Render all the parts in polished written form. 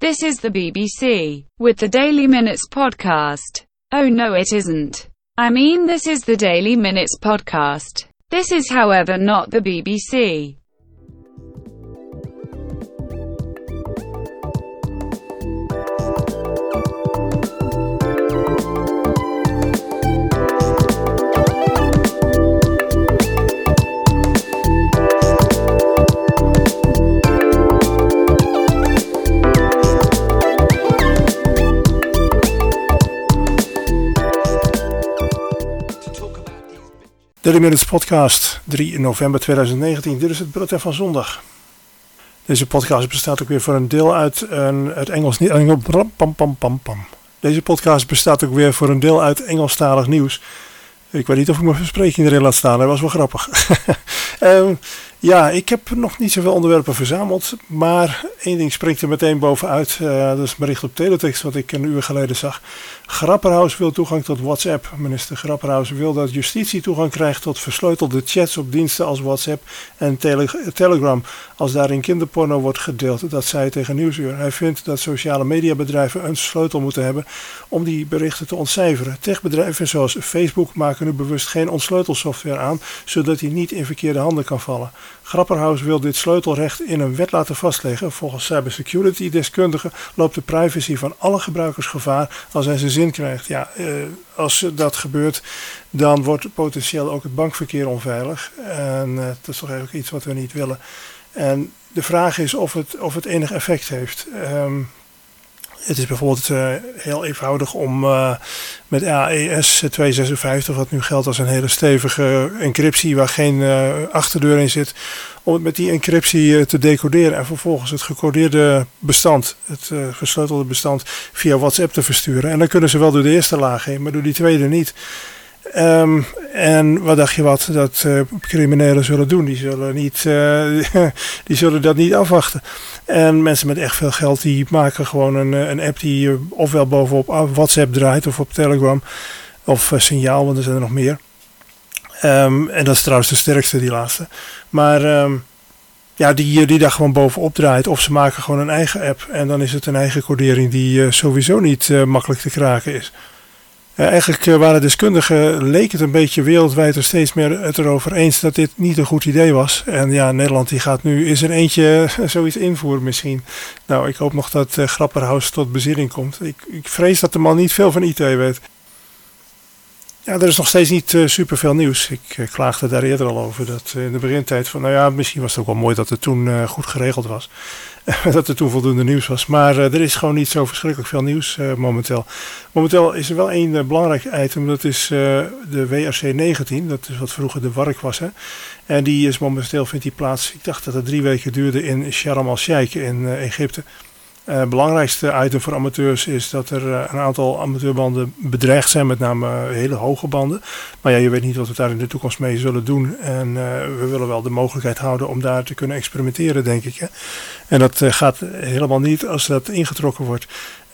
This is the BBC, with the Daily Minutes podcast. Oh no, it isn't. I mean, this is the Daily Minutes podcast. This is, however, not the BBC. Daily Minutes podcast, 3 november 2019. Dit is het bulletin van zondag. Deze podcast bestaat ook weer voor een deel uit Engels. Deze podcast bestaat ook weer voor een deel uit Engelstalig nieuws. Ik weet niet of ik mijn verspreking erin laat staan. Dat was wel grappig. Ik heb nog niet zoveel onderwerpen verzameld. Maar één ding springt er meteen bovenuit. Dat is een bericht op Teletext wat ik een uur geleden zag. Grapperhaus wil toegang tot WhatsApp. Minister Grapperhaus wil dat justitie toegang krijgt tot versleutelde chats op diensten als WhatsApp en Telegram. Als daarin kinderporno wordt gedeeld. Dat zei hij tegen Nieuwsuur. Hij vindt dat sociale mediabedrijven een sleutel moeten hebben om die berichten te ontcijferen. Techbedrijven zoals Facebook maken nu bewust geen ontsleutelsoftware aan, zodat die niet in verkeerde handen kan vallen. Grapperhaus wil dit sleutelrecht in een wet laten vastleggen. Volgens cybersecurity-deskundigen loopt de privacy van alle gebruikers gevaar als hij zijn zin krijgt. Als dat gebeurt, dan wordt potentieel ook het bankverkeer onveilig. En dat is toch eigenlijk iets wat we niet willen. En de vraag is of het enig effect heeft. Het is bijvoorbeeld heel eenvoudig om met AES 256, wat nu geldt als een hele stevige encryptie waar geen achterdeur in zit, om het met die encryptie te decoderen en vervolgens het gecodeerde bestand, het versleutelde bestand, via WhatsApp te versturen. En dan kunnen ze wel door de eerste laag heen, maar door die tweede niet. En wat dacht je wat dat criminelen zullen doen? Die zullen dat niet afwachten. En mensen met echt veel geld die maken gewoon een app die ofwel bovenop WhatsApp draait of op Telegram of Signaal, want er zijn er nog meer. En dat is trouwens de sterkste, die laatste. Maar die daar gewoon bovenop draait. Of ze maken gewoon een eigen app en dan is het een eigen codering die sowieso niet makkelijk te kraken is. Eigenlijk waren deskundigen, leek het een beetje wereldwijd er steeds meer het erover eens dat dit niet een goed idee was. En ja, Nederland die gaat nu eens er eentje zoiets invoeren misschien. Nou, ik hoop nog dat Grapperhaus tot bezinning komt. Ik vrees dat de man niet veel van IT weet. Ja, er is nog steeds niet superveel nieuws. Ik klaagde daar eerder al over dat in de begintijd van, misschien was het ook wel mooi dat het toen goed geregeld was. Dat er toen voldoende nieuws was. Maar er is gewoon niet zo verschrikkelijk veel nieuws momenteel. Momenteel is er wel één belangrijk item. Dat is de WRC-19. Dat is wat vroeger de WARC was. Hè? En die is momenteel, vindt die plaats, ik dacht dat het 3 weken duurde in Sharm el-Sheikh in Egypte. Het belangrijkste item voor amateurs is dat er een aantal amateurbanden bedreigd zijn, met name hele hoge banden. Maar ja, je weet niet wat we daar in de toekomst mee zullen doen. En we willen wel de mogelijkheid houden om daar te kunnen experimenteren, denk ik. Hè? En dat gaat helemaal niet als dat ingetrokken wordt.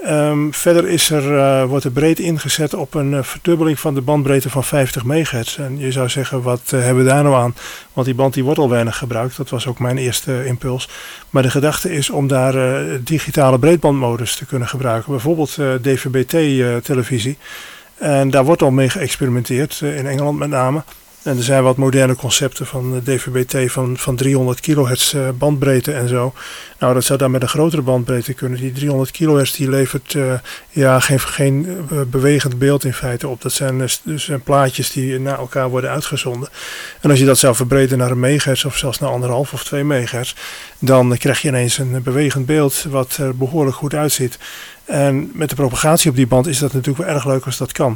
Verder wordt er breed ingezet op een verdubbeling van de bandbreedte van 50 megahertz. En je zou zeggen, wat hebben we daar nou aan? Want die band die wordt al weinig gebruikt. Dat was ook mijn eerste impuls. Maar de gedachte is om daar digitale breedbandmodus te kunnen gebruiken. Bijvoorbeeld DVB-T-televisie. En daar wordt al mee geëxperimenteerd, in Engeland met name. En er zijn wat moderne concepten van DVB-T van 300 kilohertz bandbreedte en zo. Nou, dat zou dan met een grotere bandbreedte kunnen. Die 300 kilohertz die levert geen bewegend beeld in feite op. Dat zijn plaatjes die na elkaar worden uitgezonden. En als je dat zou verbreden naar een megahertz of zelfs naar 1,5 of 2 megahertz, dan krijg je ineens een bewegend beeld wat er behoorlijk goed uitziet. En met de propagatie op die band is dat natuurlijk wel erg leuk als dat kan.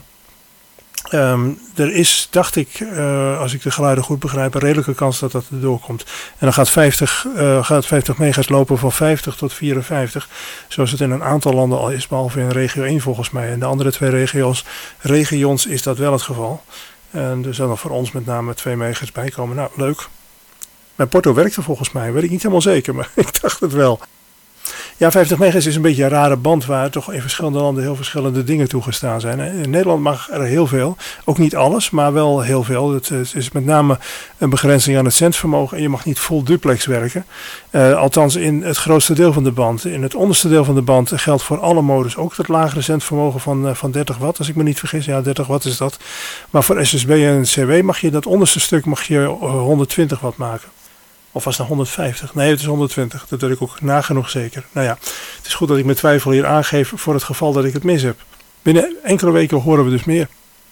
Er is, dacht ik, als ik de geluiden goed begrijp, een redelijke kans dat dat erdoor komt. En dan gaat 50 megahertz lopen van 50 tot 54, zoals het in een aantal landen al is, behalve in regio 1 volgens mij. En de andere 2 regions is dat wel het geval. En er zal nog voor ons met name 2 megahertz bij komen. Nou, leuk. Mijn porto werkte volgens mij, weet ik niet helemaal zeker, maar ik dacht het wel. Ja, 50 megahertz is een beetje een rare band waar toch in verschillende landen heel verschillende dingen toegestaan zijn. In Nederland mag er heel veel. Ook niet alles, maar wel heel veel. Het is met name een begrenzing aan het zendvermogen en je mag niet full duplex werken. Althans in het grootste deel van de band. In het onderste deel van de band geldt voor alle modus ook het lagere zendvermogen van 30 watt. Als ik me niet vergis, ja 30 watt is dat. Maar voor SSB en CW mag je dat onderste stuk 120 watt maken. Of was het 150? Nee, het is 120. Dat weet ik ook nagenoeg zeker. Nou ja, het is goed dat ik mijn twijfel hier aangeef voor het geval dat ik het mis heb. Binnen enkele weken horen we dus meer.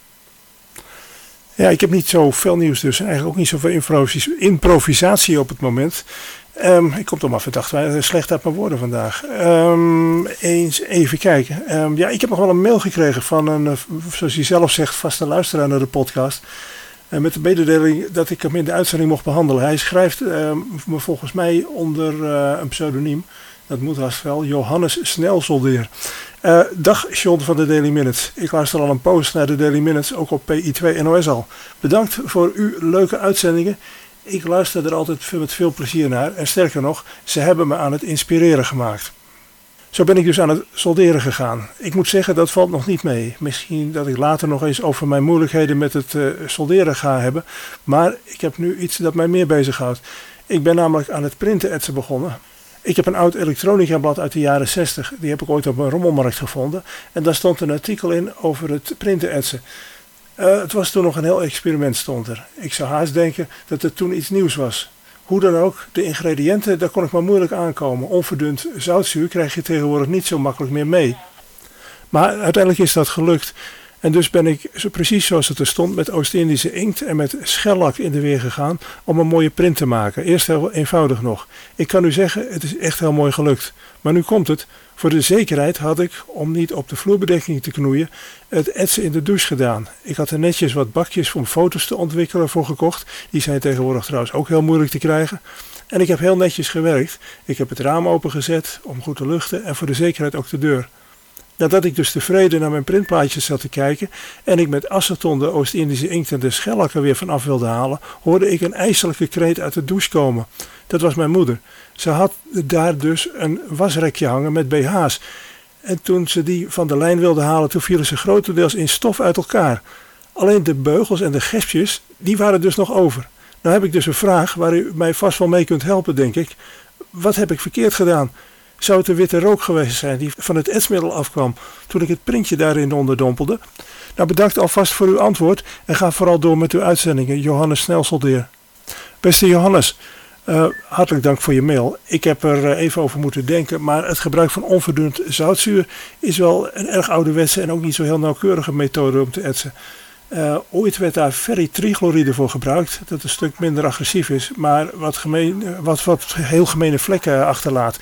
Ja, ik heb niet zo veel nieuws dus. En eigenlijk ook niet zoveel improvisatie op het moment. Ik kom toch maar verdacht slecht uit mijn woorden vandaag. Eens even kijken. Ja, ik heb nog wel een mail gekregen van een, zoals hij zelf zegt, vaste luisteraar naar de podcast. Met de mededeling dat ik hem in de uitzending mocht behandelen. Hij schrijft me volgens mij onder een pseudoniem. Dat moet haast wel. Johannes Snelsoldeer. Dag John van de Daily Minutes. Ik luister al een post naar de Daily Minutes. Ook op PI2 NOS al. Bedankt voor uw leuke uitzendingen. Ik luister er altijd met veel plezier naar. En sterker nog, ze hebben me aan het inspireren gemaakt. Zo ben ik dus aan het solderen gegaan. Ik moet zeggen, dat valt nog niet mee. Misschien dat ik later nog eens over mijn moeilijkheden met het solderen ga hebben. Maar ik heb nu iets dat mij meer bezighoudt. Ik ben namelijk aan het printen etsen begonnen. Ik heb een oud elektronica blad uit de jaren 60. Die heb ik ooit op een rommelmarkt gevonden. En daar stond een artikel in over het printen etsen. Het was toen nog een heel experiment stond er. Ik zou haast denken dat het toen iets nieuws was. Hoe dan ook, de ingrediënten, daar kon ik maar moeilijk aankomen. Onverdund zoutzuur krijg je tegenwoordig niet zo makkelijk meer mee. Maar uiteindelijk is dat gelukt. En dus ben ik precies zoals het er stond met Oost-Indische inkt en met schellak in de weer gegaan om een mooie print te maken. Eerst heel eenvoudig nog. Ik kan u zeggen, het is echt heel mooi gelukt. Maar nu komt het. Voor de zekerheid had ik, om niet op de vloerbedekking te knoeien, het etsen in de douche gedaan. Ik had er netjes wat bakjes om foto's te ontwikkelen voor gekocht. Die zijn tegenwoordig trouwens ook heel moeilijk te krijgen. En ik heb heel netjes gewerkt. Ik heb het raam opengezet om goed te luchten en voor de zekerheid ook de deur. Nadat ik dus tevreden naar mijn printplaatjes zat te kijken en ik met aceton de Oost-Indische inkt en de schellakken weer vanaf wilde halen, hoorde ik een ijselijke kreet uit de douche komen. Dat was mijn moeder. Ze had daar dus een wasrekje hangen met BH's. En toen ze die van de lijn wilde halen, toen vielen ze grotendeels in stof uit elkaar. Alleen de beugels en de gespjes, die waren dus nog over. Nou heb ik dus een vraag waar u mij vast wel mee kunt helpen, denk ik. Wat heb ik verkeerd gedaan? Zou het de witte rook geweest zijn die van het etsmiddel afkwam toen ik het printje daarin onderdompelde? Nou, bedankt alvast voor uw antwoord en ga vooral door met uw uitzendingen. Johannes Snelsoldeer. Beste Johannes, hartelijk dank voor je mail. Ik heb er even over moeten denken, maar het gebruik van onverdund zoutzuur is wel een erg ouderwetse en ook niet zo heel nauwkeurige methode om te etsen. Ooit werd daar ferritrichloride voor gebruikt, dat een stuk minder agressief is, maar wat heel gemene vlekken achterlaat.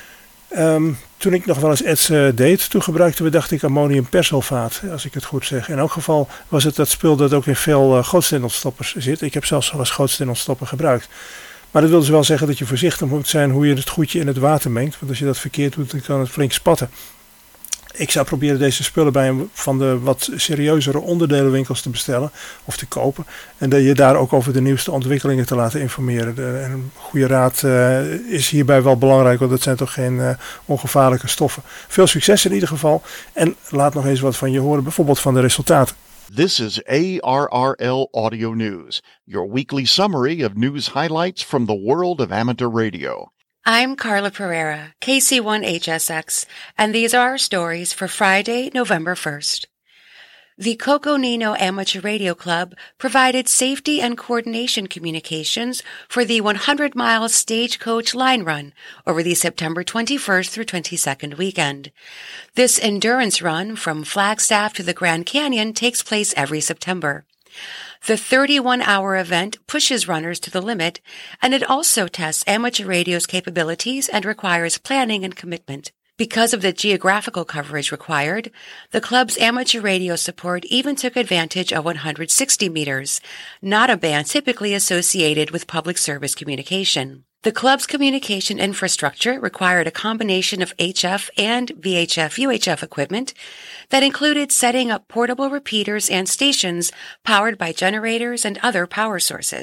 Toen ik nog wel eens etsen deed, toen gebruikten we, dacht ik, ammoniumpersulfaat, als ik het goed zeg. In elk geval was het dat spul dat ook in veel gootsteenontstoppers zit. Ik heb zelfs wel eens gootsteenontstopper gebruikt. Maar dat wil dus wel zeggen dat je voorzichtig moet zijn hoe je het goedje in het water mengt. Want als je dat verkeerd doet, dan kan het flink spatten. Ik zou proberen deze spullen bij een van de wat serieuzere onderdelenwinkels te bestellen of te kopen. En dat je daar ook over de nieuwste ontwikkelingen te laten informeren. Een goede raad is hierbij wel belangrijk, want het zijn toch geen ongevaarlijke stoffen. Veel succes in ieder geval. En laat nog eens wat van je horen, bijvoorbeeld van de resultaten. This is ARRL Audio News, your weekly summary of news highlights from the world of amateur radio. I'm Carla Pereira, KC1HSX, and these are our stories for Friday, November 1st. The Coconino Amateur Radio Club provided safety and coordination communications for the 100-mile Stagecoach Line Run over the September 21st through 22nd weekend. This endurance run from Flagstaff to the Grand Canyon takes place every September. The 31-hour event pushes runners to the limit, and it also tests amateur radio's capabilities and requires planning and commitment. Because of the geographical coverage required, the club's amateur radio support even took advantage of 160 meters, not a band typically associated with public service communication. The club's communication infrastructure required a combination of HF and VHF-UHF equipment that included setting up portable repeaters and stations powered by generators and other power sources.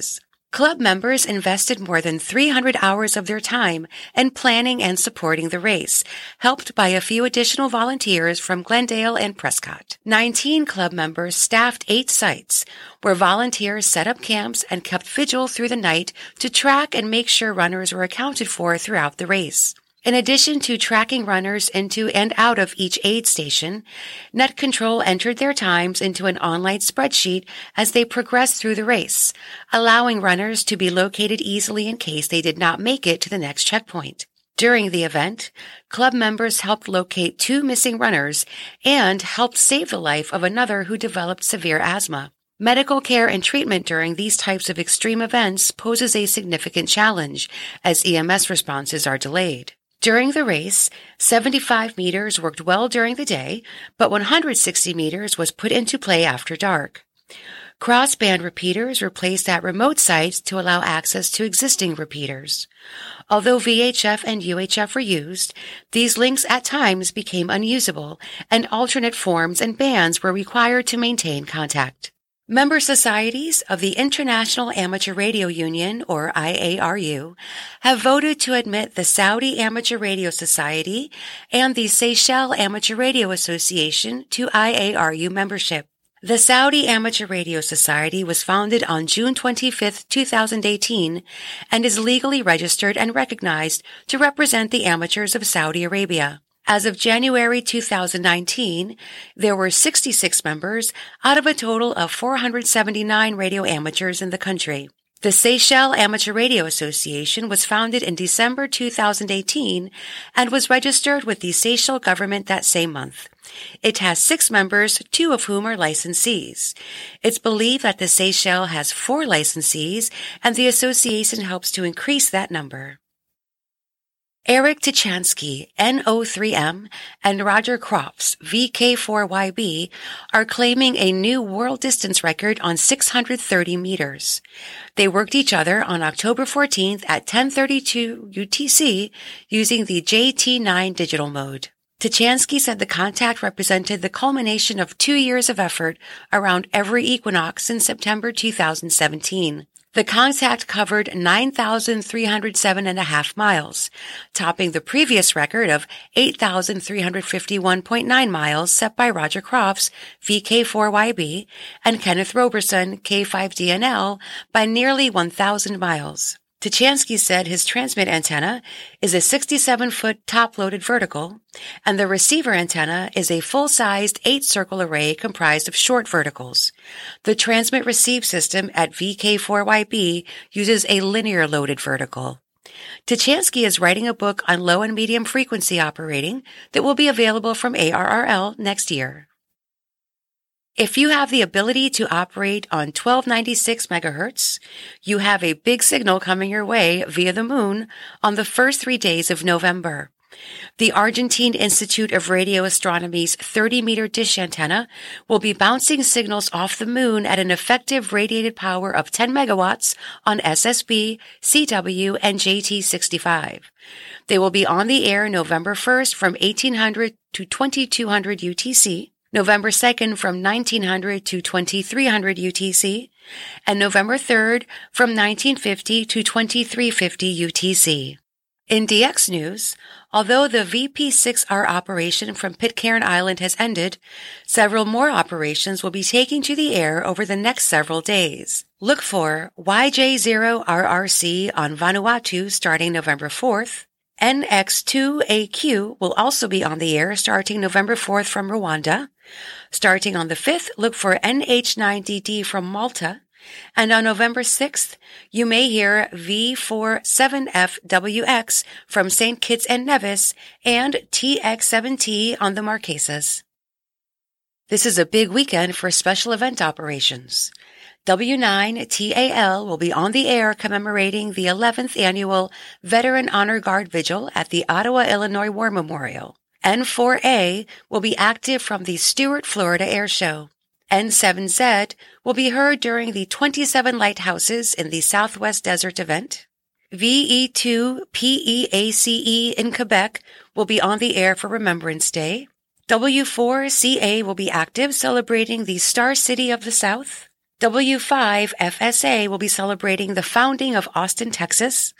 Club members invested more than 300 hours of their time in planning and supporting the race, helped by a few additional volunteers from Glendale and Prescott. 19 club members staffed 8 sites, where volunteers set up camps and kept vigil through the night to track and make sure runners were accounted for throughout the race. In addition to tracking runners into and out of each aid station, Net Control entered their times into an online spreadsheet as they progressed through the race, allowing runners to be located easily in case they did not make it to the next checkpoint. During the event, club members helped locate 2 missing runners and helped save the life of another who developed severe asthma. Medical care and treatment during these types of extreme events poses a significant challenge, as EMS responses are delayed. During the race, 75 meters worked well during the day, but 160 meters was put into play after dark. Crossband repeaters were placed at remote sites to allow access to existing repeaters. Although VHF and UHF were used, these links at times became unusable, and alternate forms and bands were required to maintain contact. Member societies of the International Amateur Radio Union, or IARU, have voted to admit the Saudi Amateur Radio Society and the Seychelles Amateur Radio Association to IARU membership. The Saudi Amateur Radio Society was founded on June 25, 2018, and is legally registered and recognized to represent the amateurs of Saudi Arabia. As of January 2019, there were 66 members out of a total of 479 radio amateurs in the country. The Seychelles Amateur Radio Association was founded in December 2018 and was registered with the Seychelles government that same month. It has 6 members, 2 of whom are licensees. It's believed that the Seychelles has 4 licensees, and the association helps to increase that number. Eric Tuchansky, NO3M, and Roger Crofts, VK4YB, are claiming a new world distance record on 630 meters. They worked each other on October 14th at 10:32 UTC using the JT9 digital mode. Tuchansky said the contact represented the culmination of 2 years of effort around every equinox since September 2017. The contact covered 9,307.5 miles, topping the previous record of 8,351.9 miles set by Roger Crofts, VK4YB, and Kenneth Roberson, K5DNL, by nearly 1,000 miles. Tuchansky said his transmit antenna is a 67-foot top-loaded vertical, and the receiver antenna is a full-sized 8-circle array comprised of short verticals. The transmit-receive system at VK4YB uses a linear-loaded vertical. Tuchansky is writing a book on low and medium frequency operating that will be available from ARRL next year. If you have the ability to operate on 1296 megahertz, you have a big signal coming your way via the moon on the first 3 days of November. The Argentine Institute of Radio Astronomy's 30-meter dish antenna will be bouncing signals off the moon at an effective radiated power of 10 megawatts on SSB, CW, and JT65. They will be on the air November 1st from 1800 to 2200 UTC, November 2nd from 1900 to 2300 UTC, and November 3rd from 1950 to 2350 UTC. In DX news, although the VP6R operation from Pitcairn Island has ended, several more operations will be taking to the air over the next several days. Look for YJ0RRC on Vanuatu starting November 4th, NX2AQ will also be on the air starting November 4th from Rwanda. Starting on the 5th, look for NH9DD from Malta. And on November 6th, you may hear V47FWX from St. Kitts and Nevis and TX7T on the Marquesas. This is a big weekend for special event operations. W9TAL will be on the air commemorating the 11th annual Veteran Honor Guard Vigil at the Ottawa, Illinois War Memorial. N4A will be active from the Stuart, Florida Air Show. N7Z will be heard during the 27 Lighthouses in the Southwest Desert event. VE2PEACE in Quebec will be on the air for Remembrance Day. W4CA will be active celebrating the Star City of the South. W5FSA will be celebrating the founding of Austin, Texas.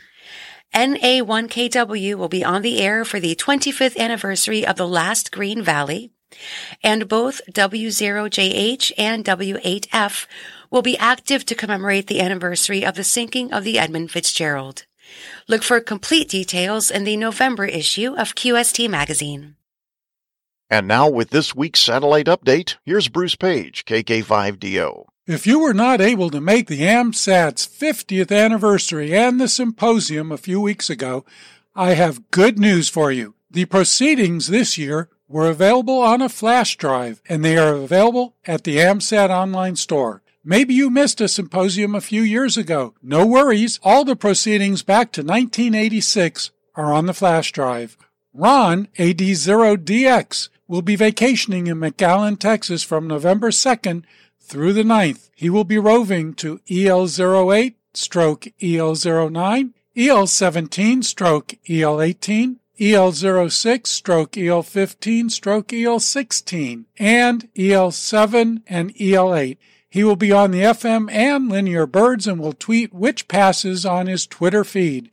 NA1KW will be on the air for the 25th anniversary of the last Green Valley. And both W0JH and W8F will be active to commemorate the anniversary of the sinking of the Edmund Fitzgerald. Look for complete details in the November issue of QST Magazine. And now with this week's satellite update, here's Bruce Page, KK5DO. If you were not able to make the AMSAT's 50th anniversary and the symposium a few weeks ago, I have good news for you. The proceedings this year were available on a flash drive, and they are available at the AMSAT online store. Maybe you missed a symposium a few years ago. No worries, all the proceedings back to 1986 are on the flash drive. Ron, AD0DX, will be vacationing in McAllen, Texas from November 2nd through the 9th. He will be roving to EL08, EL09, EL17, EL18, EL06, EL15, EL16, and EL7 and EL8. He will be on the FM and linear birds and will tweet which passes on his Twitter feed,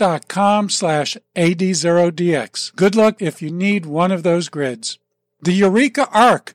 twitter.com/AD0DX. Good luck if you need one of those grids. The Eureka Arc,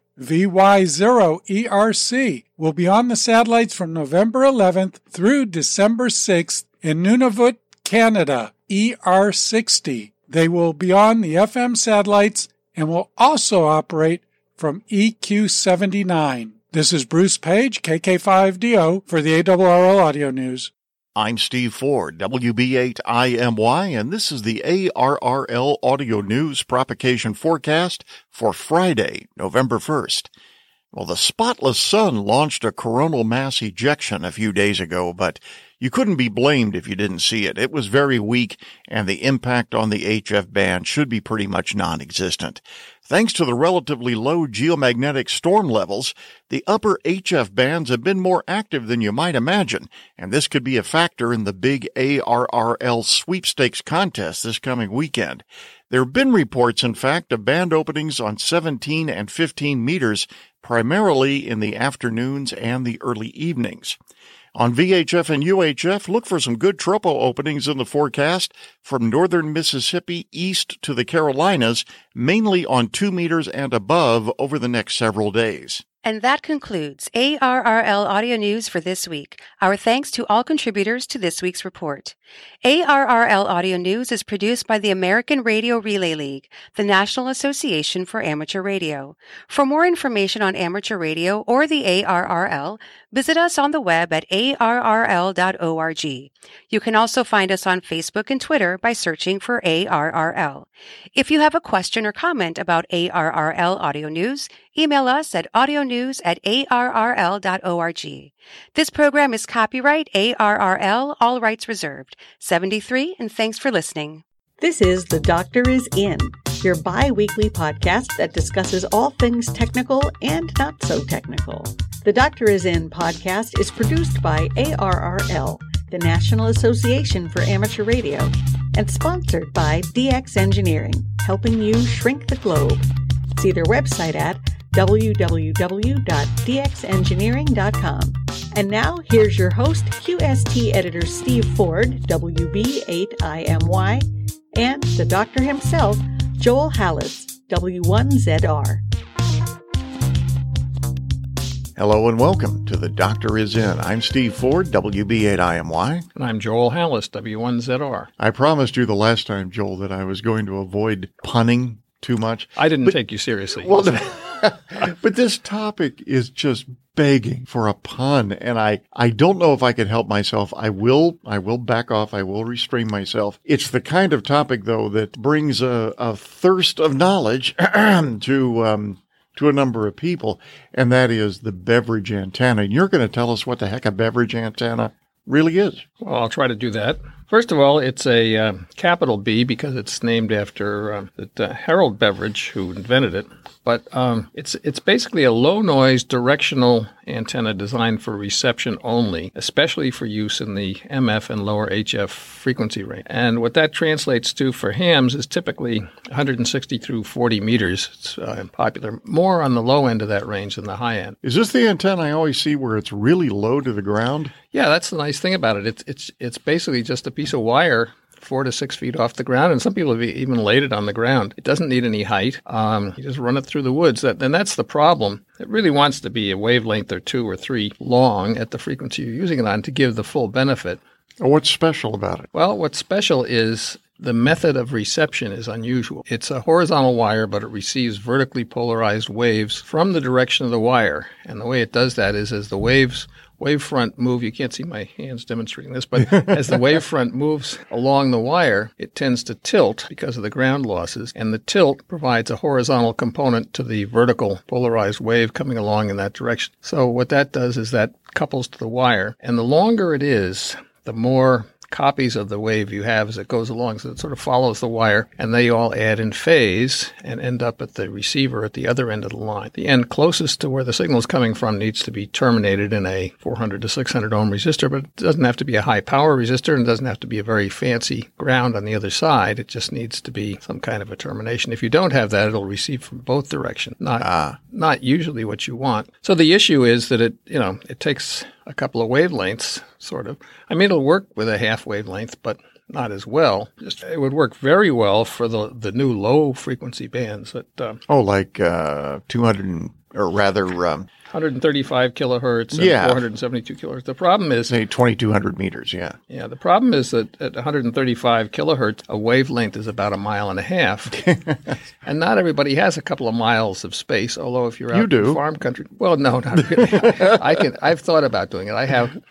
VY0ERC, will be on the satellites from November 11th through December 6th in Nunavut, Canada, ER60. They will be on the FM satellites and will also operate from EQ79. This is Bruce Page, KK5DO, for the ARRL Audio News. I'm Steve Ford, WB8IMY, and this is the ARRL Audio News propagation forecast for Friday, November 1st. Well, the spotless sun launched a coronal mass ejection a few days ago, but you couldn't be blamed if you didn't see it. It was very weak, and the impact on the HF band should be pretty much non-existent. Thanks to the relatively low geomagnetic storm levels, the upper HF bands have been more active than you might imagine, and this could be a factor in the big ARRL sweepstakes contest this coming weekend. There have been reports, in fact, of band openings on 17 and 15 meters, primarily in the afternoons and the early evenings. On VHF and UHF, look for some good tropo openings in the forecast from northern Mississippi east to the Carolinas, mainly on 2 meters and above over the next several days. And that concludes ARRL Audio News for this week. Our thanks to all contributors to this week's report. ARRL Audio News is produced by the American Radio Relay League, the National Association for Amateur Radio. For more information on amateur radio or the ARRL, visit us on the web at arrl.org. You can also find us on Facebook and Twitter by searching for ARRL. If you have a question or comment about ARRL Audio News, email us at audionews@arrl.org. This program is copyright ARRL, all rights reserved. 73, and thanks for listening. This is The Doctor Is In, your bi-weekly podcast that discusses all things technical and not so technical. The Doctor Is In podcast is produced by ARRL, the National Association for Amateur Radio, and sponsored by DX Engineering, helping you shrink the globe. See their website at www.dxengineering.com. And now, here's your host, QST editor Steve Ford, WB8IMY, and the doctor himself, Joel Hallis, W1ZR. Hello and welcome to The Doctor Is In. I'm Steve Ford, WB8IMY. And I'm Joel Hallis, W1ZR. I promised you the last time, Joel, that I was going to avoid punning too much. I didn't take you seriously. Well, but this topic is just begging for a pun, and I don't know if I can help myself. I will back off. I will restrain myself. It's the kind of topic, though, that brings a thirst of knowledge to a number of people, and that is the beverage antenna. And you're going to tell us what the heck a beverage antenna really is. Well, I'll try to do that. First of all, it's a capital B because it's named after Harold Beveridge, who invented it. But it's basically a low-noise directional antenna designed for reception only, especially for use in the MF and lower HF frequency range. And what that translates to for hams is typically 160 through 40 meters. It's popular more on the low end of that range than the high end. Is this the antenna I always see where it's really low to the ground? Yeah, that's the nice thing about it. It's basically just a piece of wire 4 to 6 feet off the ground, and some people have even laid it on the ground. It doesn't need any height. You just run it through the woods, and that's the problem. It really wants to be a wavelength or 2 or 3 long at the frequency you're using it on to give the full benefit. What's special about it? Well, what's special is the method of reception is unusual. It's a horizontal wire, but it receives vertically polarized waves from the direction of the wire. And the way it does that is as the wavefront move, you can't see my hands demonstrating this, but as the wavefront moves along the wire, it tends to tilt because of the ground losses, and the tilt provides a horizontal component to the vertical polarized wave coming along in that direction. So what that does is that couples to the wire, and the longer it is, the more copies of the wave you have as it goes along. So it sort of follows the wire, and they all add in phase and end up at the receiver at the other end of the line. The end closest to where the signal is coming from needs to be terminated in a 400 to 600 ohm resistor, but it doesn't have to be a high power resistor and it doesn't have to be a very fancy ground on the other side. It just needs to be some kind of a termination. If you don't have that, it'll receive from both directions. Not usually what you want. So the issue is that it takes a couple of wavelengths, sort of. I mean, it'll work with a half wavelength, but not as well. It would work very well for the new low frequency bands. Like 200, or rather 135 kilohertz and 472 kilohertz. The problem is... Say 2,200 meters, yeah. Yeah, the problem is that at 135 kilohertz, a wavelength is about 1.5 miles. And not everybody has a couple of miles of space, although if you're out in farm country... Well, no, not really. I've thought about doing it.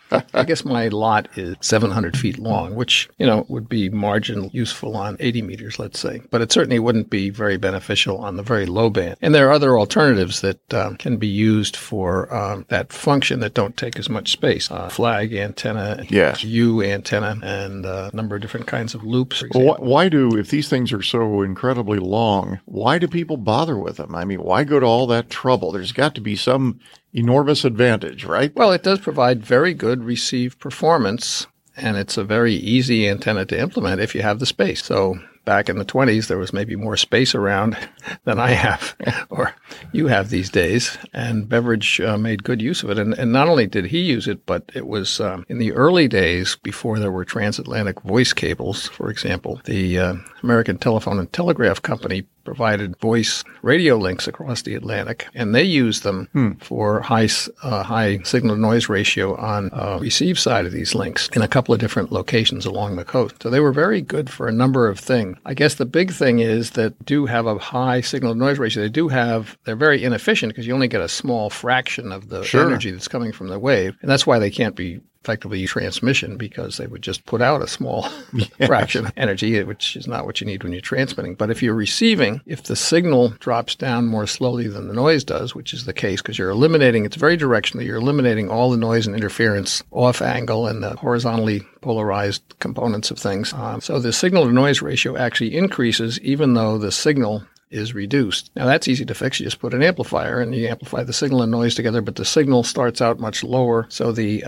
I guess my lot is 700 feet long, which, would be marginally useful on 80 meters, let's say. But it certainly wouldn't be very beneficial on the very low band. And there are other alternatives that can be used for that function that don't take as much space. Flag antenna, U antenna, and a number of different kinds of loops. Well, if these things are so incredibly long, why do people bother with them? I mean, why go to all that trouble? There's got to be some enormous advantage, right? Well, it does provide very good receive performance, and it's a very easy antenna to implement if you have the space. So back in the 1920s, there was maybe more space around than I have or you have these days. And Beveridge made good use of it. And not only did he use it, but it was in the early days before there were transatlantic voice cables, for example, the American Telephone and Telegraph Company provided voice radio links across the Atlantic, and they used them for high signal-to-noise ratio on receive side of these links in a couple of different locations along the coast. So they were very good for a number of things. I guess the big thing is that do have a high signal-to-noise ratio. They're very inefficient because you only get a small fraction of the energy that's coming from the wave, and that's why they can't be effectively transmission, because they would just put out a small fraction of energy, which is not what you need when you're transmitting. But if you're receiving, if the signal drops down more slowly than the noise does, which is the case because you're eliminating, it's very directional, you're eliminating all the noise and interference off angle and the horizontally polarized components of things. So the signal to noise ratio actually increases even though the signal is reduced. Now that's easy to fix. You just put an amplifier and you amplify the signal and noise together, but the signal starts out much lower. So the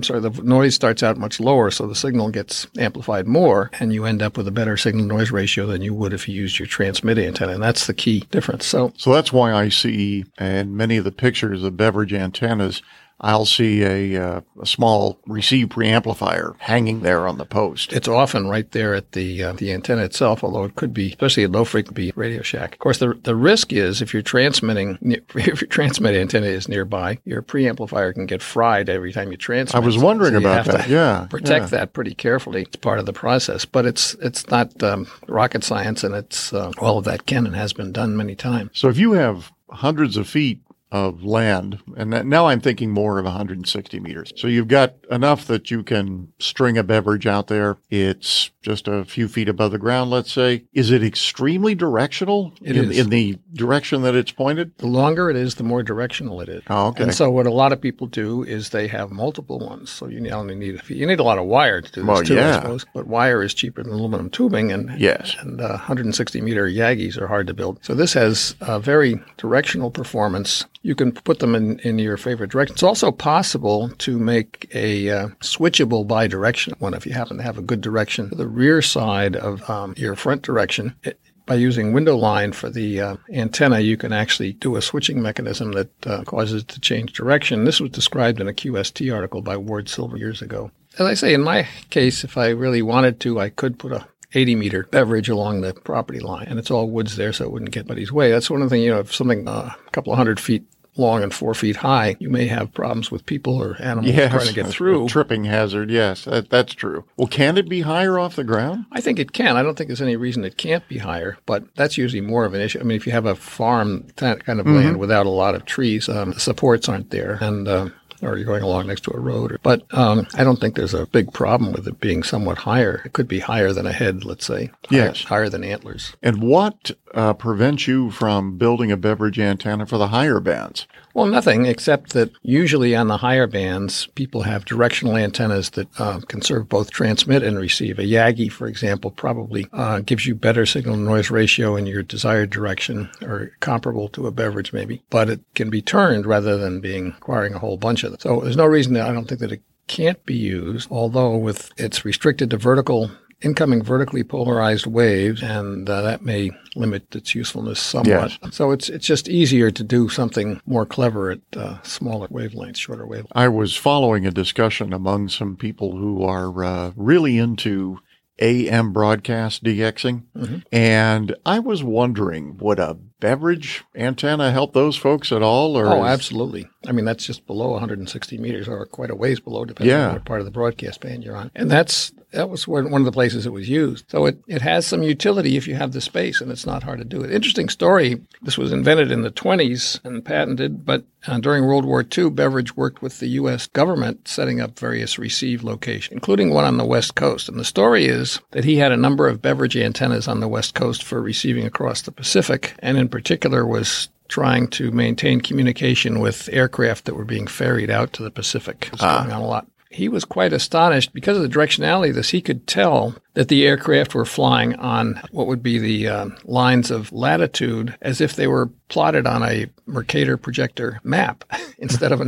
noise starts out much lower, so the signal gets amplified more, and you end up with a better signal noise ratio than you would if you used your transmit antenna. And that's the key difference. So that's why I see in many of the pictures of Beveridge antennas, I'll see a small receive preamplifier hanging there on the post. It's often right there at the antenna itself, although it could be, especially at low frequency, Radio Shack. Of course, the risk is if your transmit antenna is nearby, your preamplifier can get fried every time you transmit. I was wondering about that. Protect that pretty carefully. It's part of the process, but it's not rocket science, and it's all of that can and has been done many times. So if you have hundreds of feet of land, and now I'm thinking more of 160 meters. So you've got enough that you can string a beverage out there. It's just a few feet above the ground, let's say. Is it extremely directional in the direction that it's pointed? The longer it is, the more directional it is. Oh, okay. And so what a lot of people do is they have multiple ones. So you only need a lot of wire to do this too, I suppose. But wire is cheaper than aluminum tubing, and 160-meter Yagis are hard to build. So this has very directional performance. You can put them in your favorite direction. It's also possible to make a switchable bidirectional one if you happen to have a good direction to the rear side of your front direction. By using window line for the antenna, you can actually do a switching mechanism that causes it to change direction. This was described in a QST article by Ward Silver years ago. As I say, in my case, if I really wanted to, I could put a 80-meter beverage along the property line, and it's all woods there, so it wouldn't get anybody's way. That's one of the things, if something a couple of 100 feet long and 4 feet high, you may have problems with people or animals trying to get through. A tripping hazard, yes, that's true. Well, can it be higher off the ground? I think it can. I don't think there's any reason it can't be higher, but that's usually more of an issue. I mean, if you have a farm kind of land without a lot of trees, the supports aren't there, and or you're going along next to a road. But I don't think there's a big problem with it being somewhat higher. It could be higher than a head, let's say. Higher than antlers. And what prevents you from building a beverage antenna for the higher bands? Well, nothing, except that usually on the higher bands, people have directional antennas that can serve both transmit and receive. A Yagi, for example, probably gives you better signal-to-noise ratio in your desired direction, or comparable to a beverage maybe. But it can be turned rather than requiring a whole bunch of them. So there's no reason I don't think that it can't be used, although it's restricted to incoming vertically polarized waves, and that may limit its usefulness somewhat. Yes. So it's just easier to do something more clever at smaller wavelengths, shorter wavelengths. I was following a discussion among some people who are really into AM broadcast DXing, and I was wondering, would a beverage antenna help those folks at all? Or absolutely. I mean, that's just below 160 meters, or quite a ways below, depending on what part of the broadcast band you're on. And that was one of the places it was used. So it has some utility if you have the space, and it's not hard to do it. Interesting story. This was invented in the 1920s and patented, but during World War II, Beveridge worked with the U.S. government setting up various receive locations, including one on the West Coast. And the story is that he had a number of Beveridge antennas on the West Coast for receiving across the Pacific, and in particular was trying to maintain communication with aircraft that were being ferried out to the Pacific. It's going on a lot. He was quite astonished because of the directionality of this. He could tell that the aircraft were flying on what would be the lines of latitude as if they were plotted on a Mercator projector map instead of an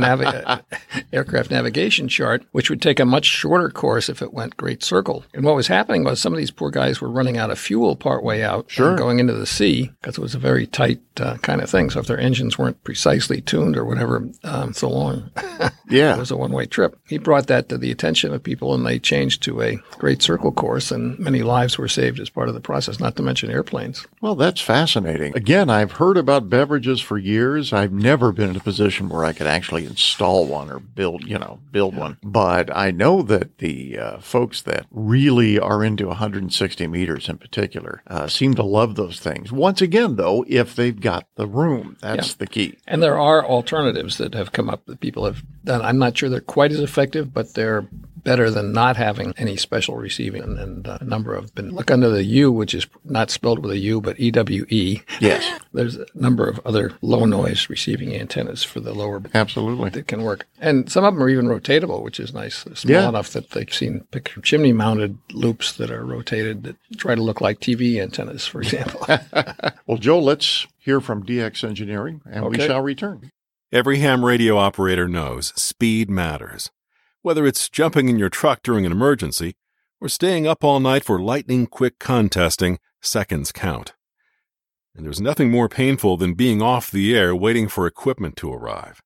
aircraft navigation chart, which would take a much shorter course if it went great circle. And what was happening was some of these poor guys were running out of fuel partway out and going into the sea, because it was a very tight kind of thing. So if their engines weren't precisely tuned or whatever, so long, it was a one-way trip. He brought that to the attention of people, and they changed to a great circle course, and many lives were saved as part of the process, not to mention airplanes. Well, that's fascinating. Again, I've heard about beverages for years. I've never been in a position where I could actually install one or build one. But I know that the folks that really are into 160 meters in particular seem to love those things. Once again, though, if they've got the room, that's the key. And there are alternatives that have come up that people have done. I'm not sure they're quite as effective, but they're better than not having any special receiving. And a number have been, look under the U, which is not spelled with a U, but EWE. Yes. There's a number of other low noise receiving antennas for the lower. Absolutely. That can work. And some of them are even rotatable, which is nice. They're small enough that they've seen chimney mounted loops that are rotated that try to look like TV antennas, for example. Well, Joe, let's hear from DX Engineering, and we shall return. Every ham radio operator knows speed matters. Whether it's jumping in your truck during an emergency or staying up all night for lightning-quick contesting, seconds count. And there's nothing more painful than being off the air waiting for equipment to arrive.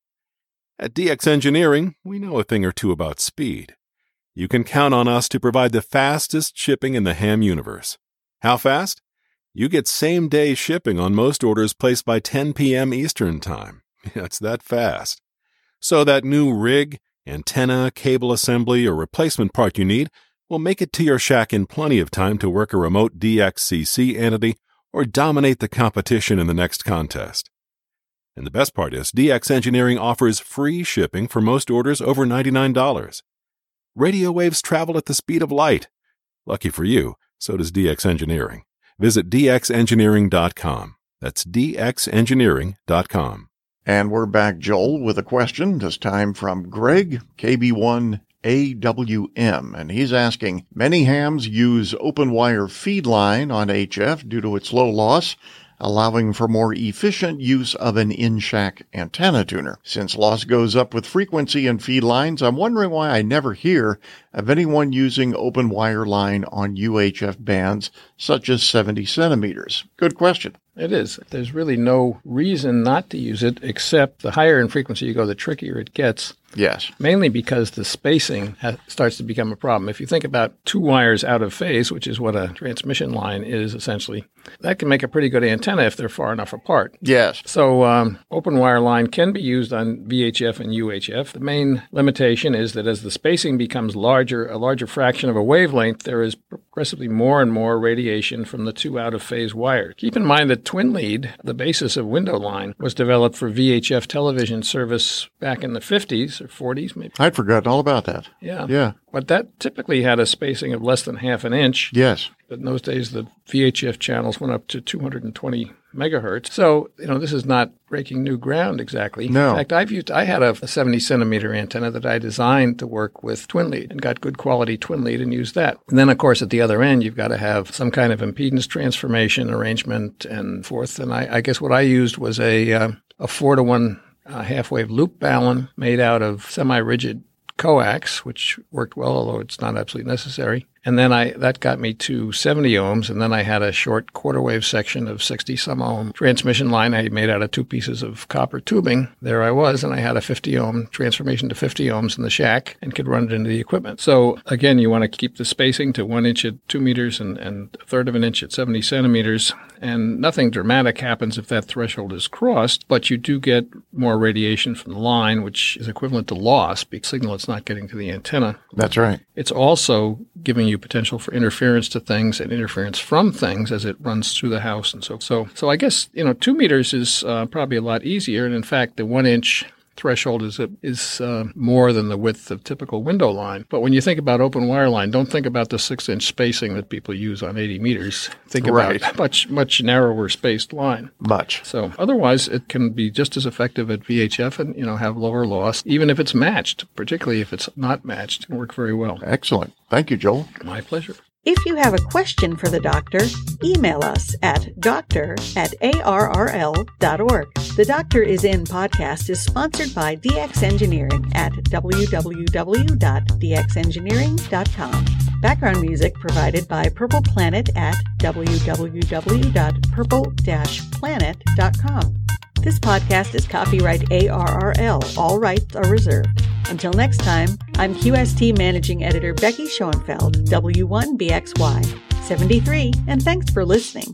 At DX Engineering, we know a thing or two about speed. You can count on us to provide the fastest shipping in the ham universe. How fast? You get same-day shipping on most orders placed by 10 p.m. Eastern Time. It's that fast. So that new rig, antenna, cable assembly, or replacement part you need will make it to your shack in plenty of time to work a remote DXCC entity or dominate the competition in the next contest. And the best part is, DX Engineering offers free shipping for most orders over $99. Radio waves travel at the speed of light. Lucky for you, so does DX Engineering. Visit dxengineering.com. That's dxengineering.com. And we're back, Joel, with a question, this time from Greg, KB1AWM, and he's asking, many hams use open wire feed line on HF due to its low loss, allowing for more efficient use of an in-shack antenna tuner. Since loss goes up with frequency in feed lines, I'm wondering why I never hear of anyone using open wire line on UHF bands such as 70 centimeters. Good question. It is. There's really no reason not to use it, except the higher in frequency you go, the trickier it gets. Yes. Mainly because the spacing starts to become a problem. If you think about two wires out of phase, which is what a transmission line is essentially, that can make a pretty good antenna if they're far enough apart. Yes. So open wire line can be used on VHF and UHF. The main limitation is that as the spacing becomes larger, a larger fraction of a wavelength, there is progressively more and more radiation from the two out-of-phase wires. Keep in mind that twin lead, the basis of window line, was developed for VHF television service back in the 50s or 40s maybe. I'd forgotten all about that. Yeah. But that typically had a spacing of less than half an inch. Yes. But in those days, the VHF channels went up to 220 megahertz. So, this is not breaking new ground exactly. No. In fact, I had a 70 centimeter antenna that I designed to work with twin lead and got good quality twin lead and used that. And then, of course, at the other end, you've got to have some kind of impedance transformation arrangement and forth. And I guess what I used was a 4-to-1 half-wave loop balun made out of semi-rigid coax, which worked well, although it's not absolutely necessary. And then that got me to 70 ohms, and then I had a short quarter wave section of 60-some ohm transmission line I made out of two pieces of copper tubing. There I was, and I had a 50 ohm transformation to 50 ohms in the shack and could run it into the equipment. So again, you want to keep the spacing to 1 inch at 2 meters and a third of an inch at 70 centimeters. And nothing dramatic happens if that threshold is crossed, but you do get more radiation from the line, which is equivalent to loss because signal it's not getting to the antenna. That's right. It's also giving you potential for interference to things and interference from things as it runs through the house and so I guess 2 meters is probably a lot easier, and in fact the 1 inch threshold is more than the width of typical window line. But when you think about open wire line, don't think about the 6-inch spacing that people use on 80 meters. Think about much narrower spaced line. Much. So otherwise, it can be just as effective at VHF and have lower loss, even if it's matched. Particularly if it's not matched, it can work very well. Excellent. Thank you, Joel. My pleasure. If you have a question for the doctor, email us at doctor@arrl.org. The Doctor Is In podcast is sponsored by DX Engineering at www.dxengineering.com. Background music provided by Purple Planet at www.purple-planet.com. This podcast is copyright ARRL. All rights are reserved. Until next time, I'm QST Managing Editor Becky Schoenfeld, W1BXY 73, and thanks for listening.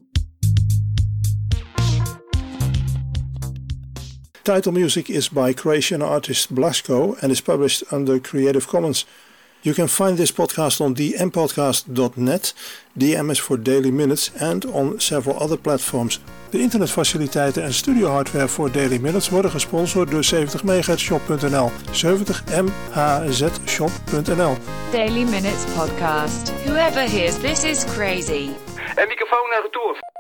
Title music is by Croatian artist Blasko and is published under Creative Commons. You can find this podcast on dmpodcast.net, DM is for Daily Minutes, and on several other platforms. De internetfaciliteiten en studiohardware voor Daily Minutes worden gesponsord door 70mhzshop.nl, 70mhzshop.nl. Daily Minutes Podcast. Whoever hears this is crazy. En microfoon naar retour.